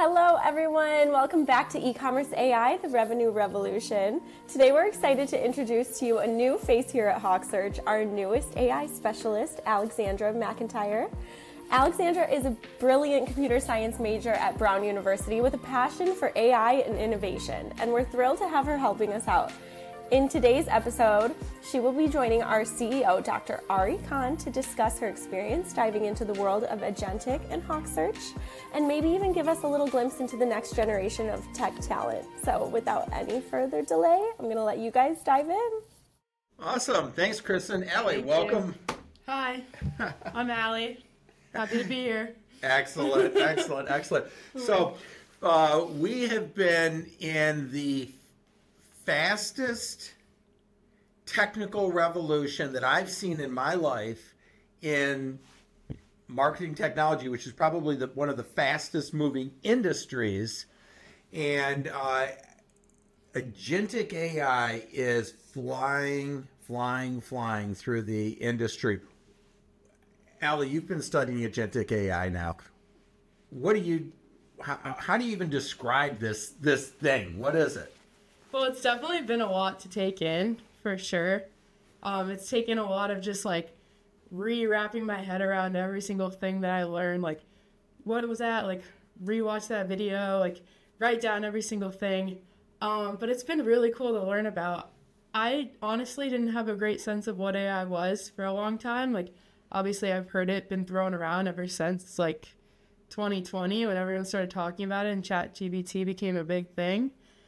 Hello everyone, welcome back to E-Commerce AI, the Revenue Revolution. Today we're excited to introduce to you a new face here at HawkSearch, our newest AI specialist, Alexandra McIntyre. Alexandra is a brilliant computer science major at Brown University with a passion for AI and innovation, and we're thrilled to have her helping us out. In today's episode, she will be joining our CEO, Dr. Ari Khan, to discuss her experience diving into the world of agentic and HawkSearch, and maybe even give us a little glimpse into the next generation of tech talent. So without any further delay, I'm going to let you guys dive in. Awesome. Thanks, Kristen. Allie, welcome. Hi, I'm Allie. Happy to be here. Excellent. So we have been in the fastest technical revolution that I've seen in my life in marketing technology, which is probably one of the fastest moving industries. And agentic AI is flying through the industry. Allie, you've been studying agentic AI now. How do you even describe this thing? What is it? Well, it's definitely been a lot to take in, for sure. It's taken a lot of just like wrapping my head around every single thing that I learned. Like, what was that? Like, rewatch that video, like write down every single thing. But it's been really cool to learn about. I honestly didn't have a great sense of what AI was for a long time. Like, obviously I've heard it been thrown around ever since like 2020 when everyone started talking about it and ChatGPT became a big thing.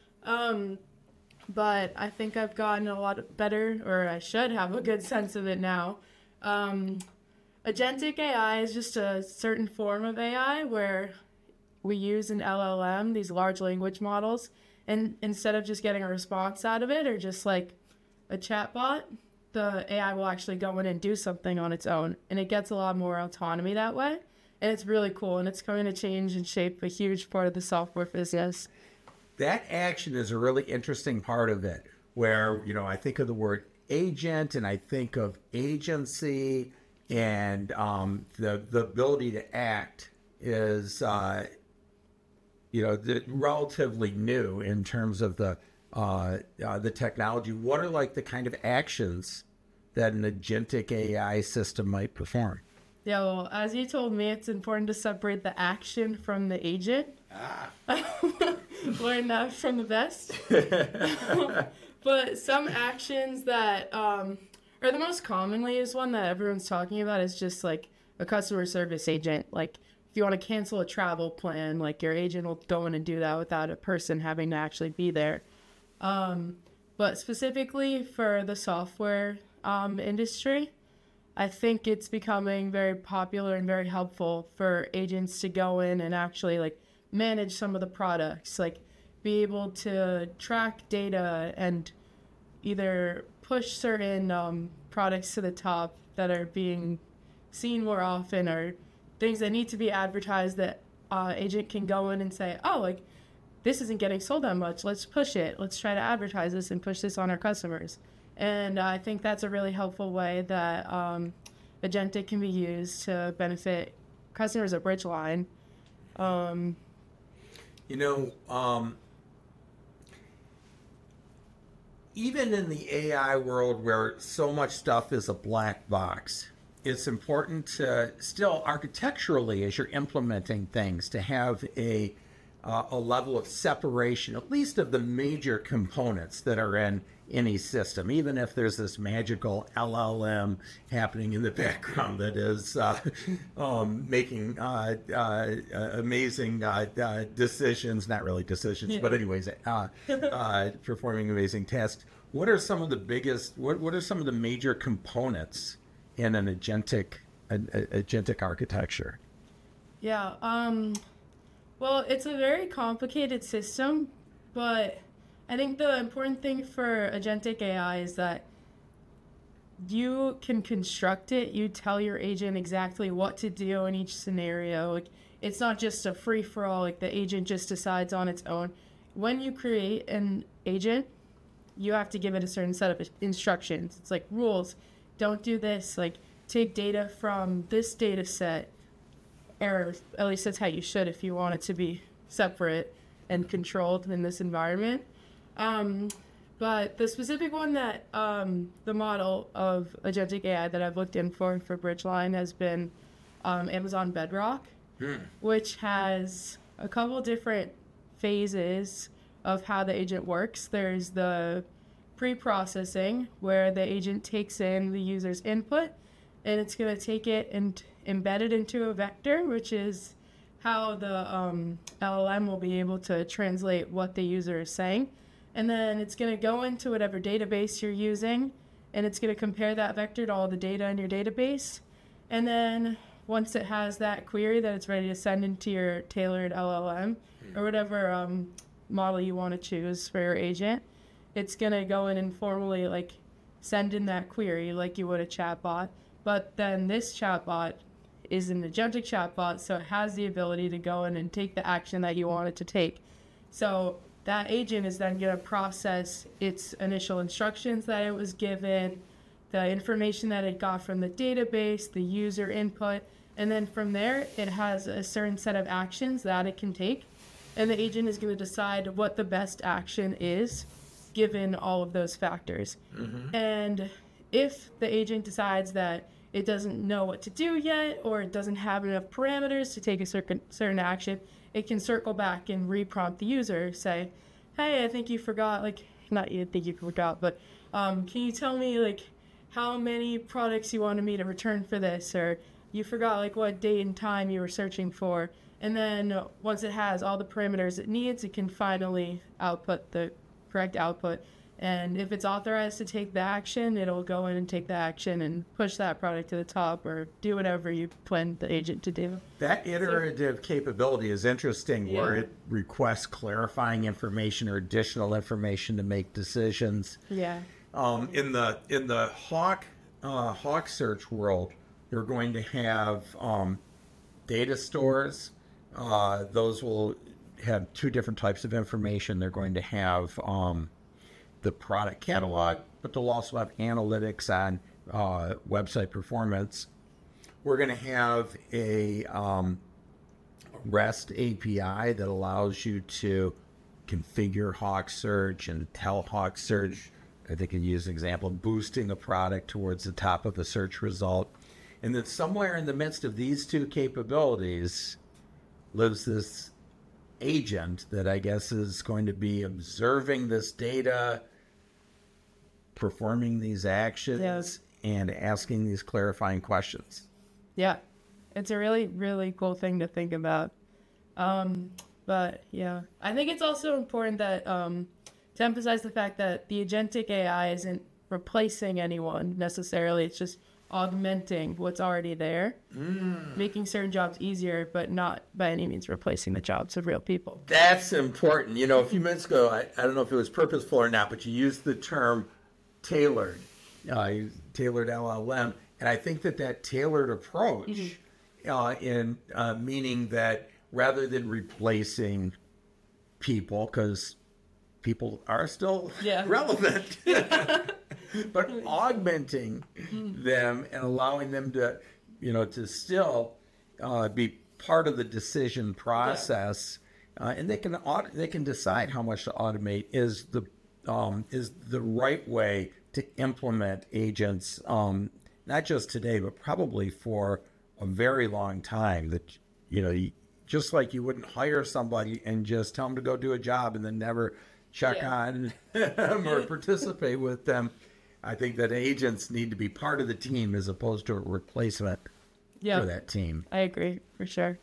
But I think I've gotten a lot better, or I should have a good sense of it now. Agentic AI is just a certain form of AI where we use an LLM, these large language models, and instead of just getting a response out of it or just like a chatbot, the AI will actually go in and do something on its own, and it gets a lot more autonomy that way, and it's really cool, and it's going to change and shape a huge part of the software business. That action is a really interesting part of it, where, I think of the word agent and I think of agency, and the ability to act is, relatively new in terms of the technology. What are like the kind of actions that an agentic AI system might perform? Yeah, well, as you told me, it's important to separate the action from the agent. Learned that from the best. But some actions that are the most commonly used one that everyone's talking about is just like a customer service agent. Like if you want to cancel a travel plan, like your agent will go in and do that without a person having to actually be there. But specifically for the software industry, I think it's becoming very popular and very helpful for agents to go in and actually like manage some of the products, like be able to track data and either push certain products to the top that are being seen more often, or things that need to be advertised that agent can go in and say, oh, like this isn't getting sold that much, let's push it, let's try to advertise this and push this on our customers. And I think that's a really helpful way that agentic can be used to benefit customers at Bridgeline. Even in the AI world where so much stuff is a black box, it's important to still architecturally, as you're implementing things, to have a level of separation, at least of the major components that are in any system, even if there's this magical LLM happening in the background that is making amazing decisions, not really decisions, but anyways, performing amazing tasks. What are some of the biggest, what are some of the major components in an agentic architecture? Yeah, well, it's a very complicated system, but I think the important thing for agentic AI is that you can construct it. You tell your agent exactly what to do in each scenario. Like, it's not just a free-for-all, like the agent just decides on its own. When you create an agent, you have to give it a certain set of instructions. It's like rules. Don't do this. Like, take data from this data set. Or at least that's how you should if you want it to be separate and controlled in this environment. But the specific one that the model of agentic AI that I've looked in for Bridgeline has been Amazon Bedrock, which has a couple different phases of how the agent works. There's the pre-processing, where the agent takes in the user's input, and it's going to take it and embed it into a vector, which is how the LLM will be able to translate what the user is saying. And then it's going to go into whatever database you're using, and it's going to compare that vector to all the data in your database. And then once it has that query that it's ready to send into your tailored LLM or whatever model you want to choose for your agent, it's going to go in and formally like send in that query like you would a chatbot. But then this chatbot is an agentic chatbot, so it has the ability to go in and take the action that you want it to take. So that agent is then going to process its initial instructions that it was given, the information that it got from the database, the user input, and then from there it has a certain set of actions that it can take, and the agent is going to decide what the best action is given all of those factors. And if the agent decides that it doesn't know what to do yet, or it doesn't have enough parameters to take a certain action, it can circle back and reprompt the user, say, hey, I think you forgot, like, not you think you forgot, but can you tell me, like, how many products you wanted me to return for this, or you forgot, like, what date and time you were searching for. And then once it has all the parameters it needs, it can finally output the correct output. And if it's authorized to take the action, it'll go in and take the action and push that product to the top or do whatever you plan the agent to do. That iterative capability is interesting, Yeah. where it requests clarifying information or additional information to make decisions. Yeah. In the Hawk search world, they're going to have data stores. Those will have two different types of information. They're going to have the product catalog, but they'll also have analytics on website performance. We're going to have a REST API that allows you to configure Hawk Search and tell Hawk Search, I think you use an example, boosting a product towards the top of the search result. And then somewhere in the midst of these two capabilities lives this agent that I guess is going to be observing this data, performing these actions, and asking these clarifying questions. Yeah. It's a really, really cool thing to think about. But yeah, I think it's also important that to emphasize the fact that the agentic AI isn't replacing anyone necessarily. It's just augmenting what's already there, making certain jobs easier, but not by any means replacing the jobs of real people. That's important. You know, a few minutes ago, I don't know if it was purposeful or not, but you used the term tailored, tailored LLM. And I think that tailored approach, in meaning that rather than replacing people, because people are still relevant, but augmenting them and allowing them to, to still be part of the decision process, and they can decide how much to automate is the right way to implement agents, not just today, but probably for a very long time. That just like you wouldn't hire somebody and just tell them to go do a job and then never check on them or participate with them. I think that agents need to be part of the team as opposed to a replacement for that team. I agree, for sure.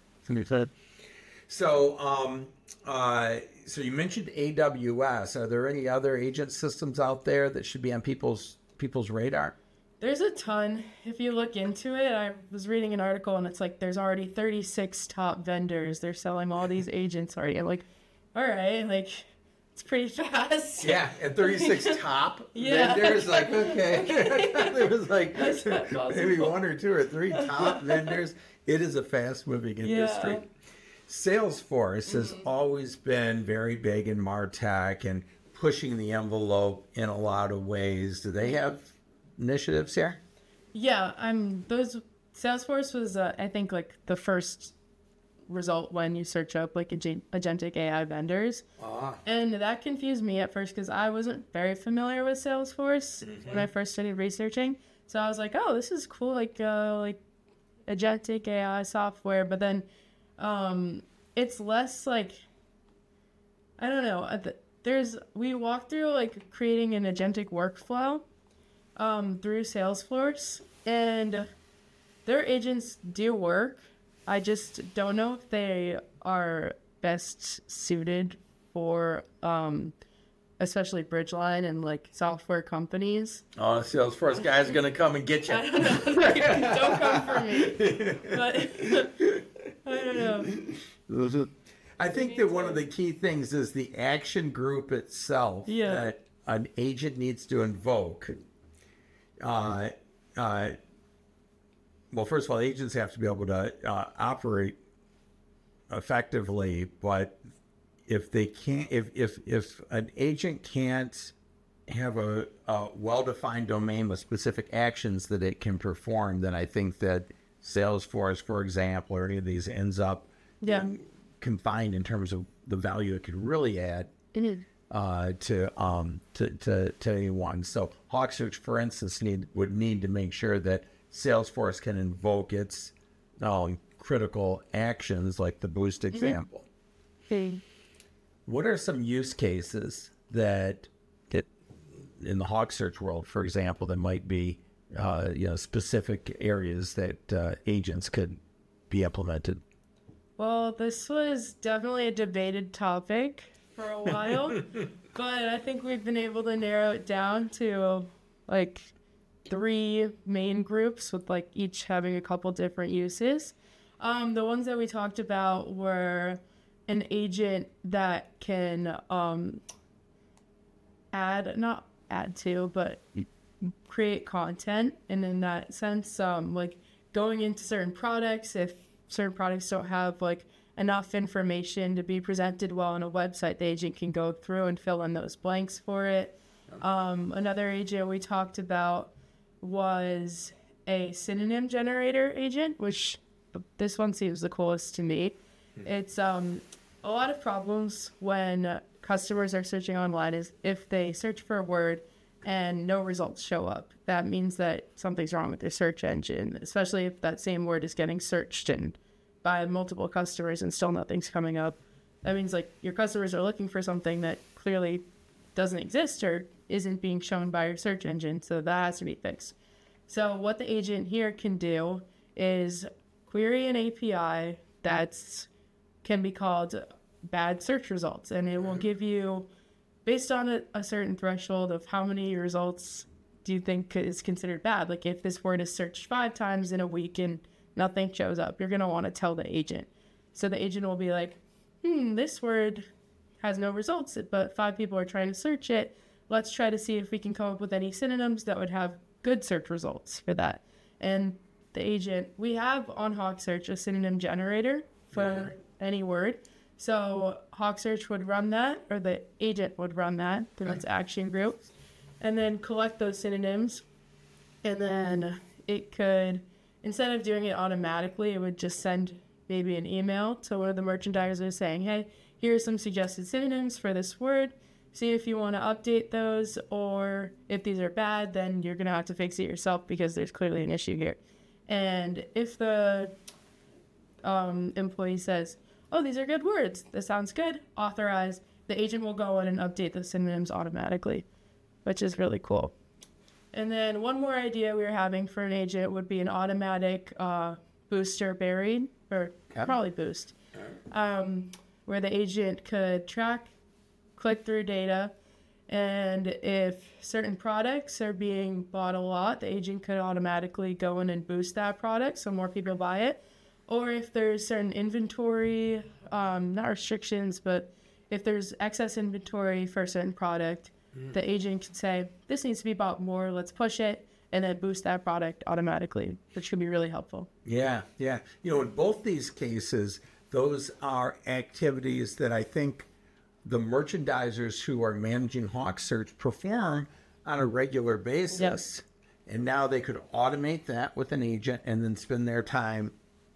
So, so you mentioned AWS. Are there any other agent systems out there that should be on people's radar? There's a ton. If you look into it, I was reading an article and it's like there's already 36 top vendors. They're selling all these agents already. I'm like, all right, like it's pretty fast. Yeah, and 36 top vendors. Like, okay. There was like maybe one or two or three top vendors. It is a fast-moving industry. Salesforce has always been very big in MarTech and pushing the envelope in a lot of ways. Do they have initiatives here? Yeah, Salesforce was I think like the first result when you search up like agentic AI vendors. And that confused me at first because I wasn't very familiar with Salesforce when I first started researching. So I was like, oh, this is cool, like agentic AI software. But then it's less like, I don't know. We walked through like creating an agentic workflow through Salesforce, and their agents do work. I just don't know if they are best suited for especially Bridgeline and like software companies. Oh, the Salesforce guy's gonna come and get you. I don't know. Don't come for me. But I don't know. I think that one of the key things is the action group itself that an agent needs to invoke. Well, first of all, agents have to be able to operate effectively, but if they can't, if an agent can't have a well-defined domain with specific actions that it can perform, then I think that Salesforce, for example, or any of these ends up confined in terms of the value it could really add to anyone. So HawkSearch, for instance, would need to make sure that Salesforce can invoke its critical actions, like the boost example. What are some use cases that in the HawkSearch world, for example, that might be specific areas that agents could be implemented? Well, this was definitely a debated topic for a while, but I think we've been able to narrow it down to like 3 main groups with like each having a couple different uses. The ones that we talked about were an agent that can create content, and in that sense, like going into certain products, if certain products don't have like enough information to be presented well on a website, the agent can go through and fill in those blanks for it. Another agent we talked about was a synonym generator agent, which this one seems the coolest to me. It's a lot of problems when customers are searching online is if they search for a word and no results show up. That means that something's wrong with their search engine, especially if that same word is getting searched and by multiple customers and still nothing's coming up. That means like your customers are looking for something that clearly doesn't exist or isn't being shown by your search engine, so that has to be fixed. So what the agent here can do is query an API that's can be called bad search results, and it will give you, based on a certain threshold of how many results do you think is considered bad. Like if this word is searched 5 times in a week and nothing shows up, you're going to want to tell the agent. So the agent will be like, this word has no results, but 5 people are trying to search it. Let's try to see if we can come up with any synonyms that would have good search results for that. And the agent, we have on HawkSearch a synonym generator for any word. So HawkSearch would run that, or the agent would run that through its action group, and then collect those synonyms. And then it could, instead of doing it automatically, it would just send maybe an email to one of the merchandisers saying, hey, here are some suggested synonyms for this word. See if you want to update those, or if these are bad, then you're going to have to fix it yourself because there's clearly an issue here. And if the employee says, oh, these are good words, this sounds good, authorize, the agent will go in and update the synonyms automatically, which is really cool. And then one more idea we were having for an agent would be an automatic booster buried, or probably boost, where the agent could track click-through data, and if certain products are being bought a lot, the agent could automatically go in and boost that product so more people buy it. Or if there's certain inventory, not restrictions, but if there's excess inventory for a certain product, the agent can say, this needs to be bought more, let's push it, and then boost that product automatically, which could be really helpful. Yeah. In both these cases, those are activities that I think the merchandisers who are managing HawkSearch perform on a regular basis. Yes. And now they could automate that with an agent and then spend their time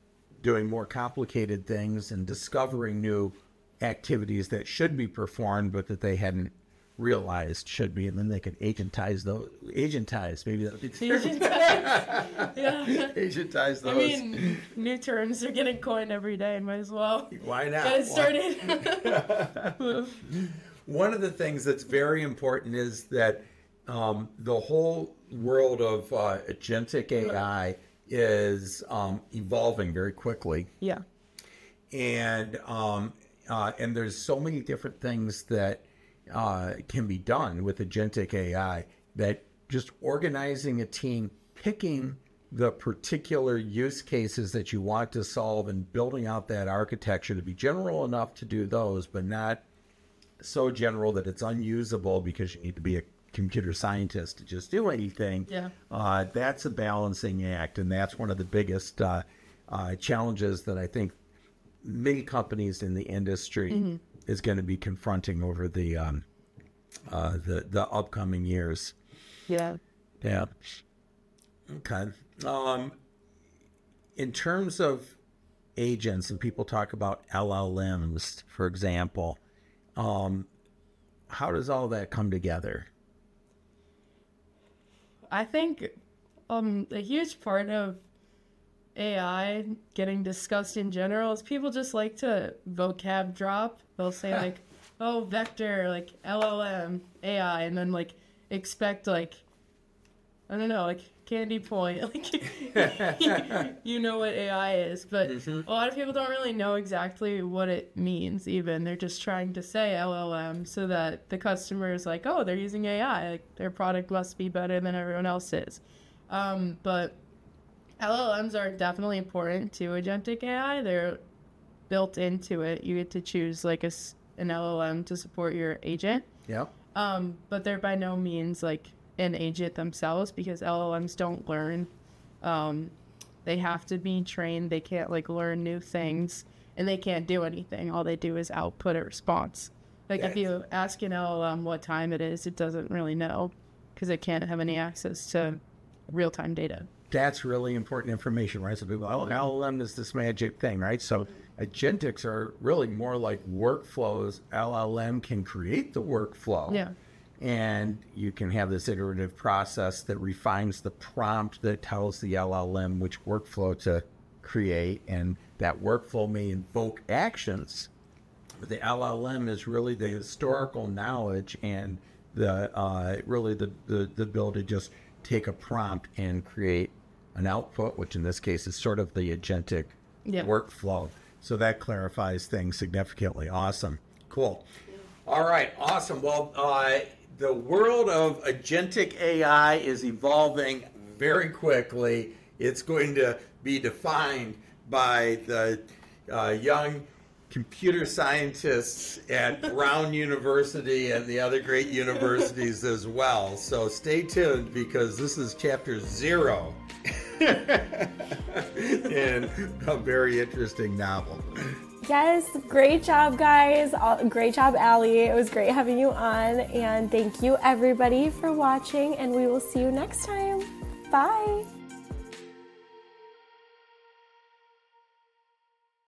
doing more complicated things and discovering new activities that should be performed but that they hadn't realized should be, and then they could agentize those. Agentize, maybe that'll be Yeah. agentize those. I mean, new terms are getting coined every day. Might as well Why not? get it started. One of the things that's very important is that the whole world of agentic AI is evolving very quickly. Yeah. And there's so many different things that can be done with agentic AI that just organizing a team, picking the particular use cases that you want to solve and building out that architecture to be general enough to do those, but not so general that it's unusable because you need to be a computer scientist to just do anything. Yeah. That's a balancing act, and that's one of the biggest challenges that I think many companies in the industry is going to be confronting over the upcoming years. Yeah. Yeah. Okay. In terms of agents, and people talk about LLMs, for example, how does all that come together? I think a huge part of AI getting discussed in general is people just like to vocab drop. They'll say like, oh, vector, like LLM, AI, and then like expect like, I don't know, like candy point, like you know what AI is, but a lot of people don't really know exactly what it means even. They're just trying to say LLM so that the customer is like, oh, they're using AI, like their product must be better than everyone else's. But LLMs are definitely important to agentic AI. They're built into it. You get to choose like an LLM to support your agent. Yeah. But they're by no means like an agent themselves because LLMs don't learn. They have to be trained. They can't like learn new things and they can't do anything. All they do is output a response. Like if you ask an LLM what time it is, it doesn't really know because it can't have any access to real-time data. That's really important information, right? So people, oh, LLM is this magic thing, right? So agentics are really more like workflows. LLM can create the workflow. Yeah. And you can have this iterative process that refines the prompt that tells the LLM which workflow to create. And that workflow may invoke actions. But the LLM is really the historical knowledge and the really the ability to just take a prompt and create an output, which in this case is sort of the agentic workflow. So that clarifies things significantly. Awesome. Cool. All right. Awesome. Well, the world of agentic AI is evolving very quickly. It's going to be defined by the young computer scientists at Brown University and the other great universities as well. So stay tuned because this is chapter 0 in a very interesting novel. Yes, great job, guys. Great job, Allie. It was great having you on. And thank you, everybody, for watching. And we will see you next time. Bye.